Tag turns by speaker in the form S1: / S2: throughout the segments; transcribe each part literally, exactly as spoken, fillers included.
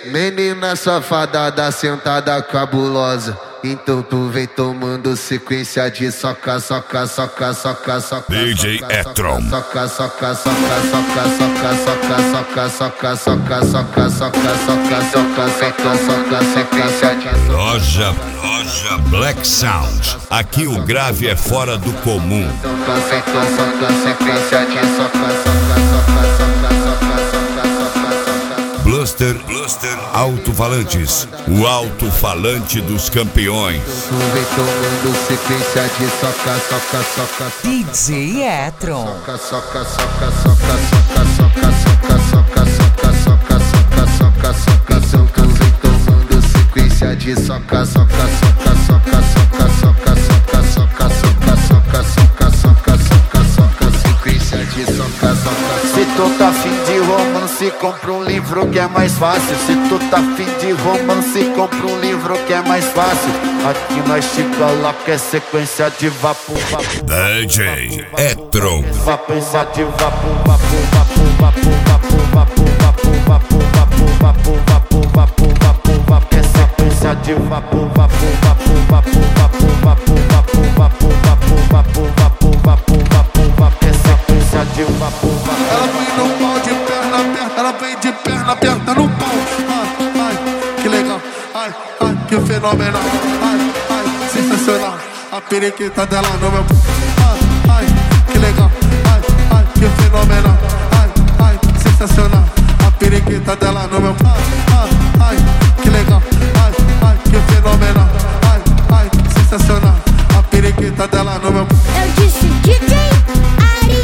S1: Menina safada, sentada cabulosa. Então tu vem tomando sequência de soca, soca, soca, soca, soca.
S2: D J Etron.
S1: Soca, soca, soca, soca, soca, soca, soca, soca, soca, soca, soca, soca, soca, soca, soca, sequência de
S2: Loja, loja Black Sound. Aqui o grave é fora do comum.
S1: soca, soca, soca, sequência de soca, soca, soca, soca, soca, soca, soca, soca.
S2: Bluster, Bluster Alto-Falantes. O alto-falante dos campeões.
S1: Tu vem tomando sequência de soca, soca, soca,
S3: D J Etron.
S1: soca, soca, soca, soca, soca, soca, soca, soca, soca, soca, soca, soca, soca, soca. Tu vem tomando sequência de soca, soca, soca, soca, soca, soca, soca, soca, soca, soca, soca, soca, soca, soca, sequência de soca, soca.
S4: Se tu tá afim de romance, compra um livro que é mais fácil. Se tu tá afim de romance, compra um livro que é mais fácil. Aqui nós chega lá que é sequência de vapo, vapo,
S2: D J Etron.
S4: sequência de vapo, vapo, vapo, vapo, vapo, vapo, vapo, vapo, vapo, vapo, vapo, vapo, vapo, vapo, é sequência de vapo, vapo, vapo, vapo, vapo, vapo, vapo, vapo, vapo, vapo, vapo, vapo, vapo, vapo, é sequência de vapo, vapo.
S5: Ela vem no pau de perna aberta, ela vem de perna aberta no pau. Ai, ai, que legal, ai, ai, que fenomenal. Ai, ai, sensacional. A periquita dela no meu pau. Ai, ai, que legal, ai, ai, que fenomenal. Ai, ai, sensacional. A periquita dela no meu pau. Ai, ai, que legal, ai, ai, que fenomenal. Ai, ai, sensacional. A periquita dela no meu pau.
S6: Eu disse D J Ari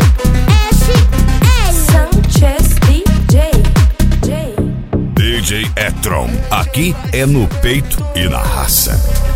S6: S L Sanchez D J.
S2: D J Etron. Aqui é no peito e na raça.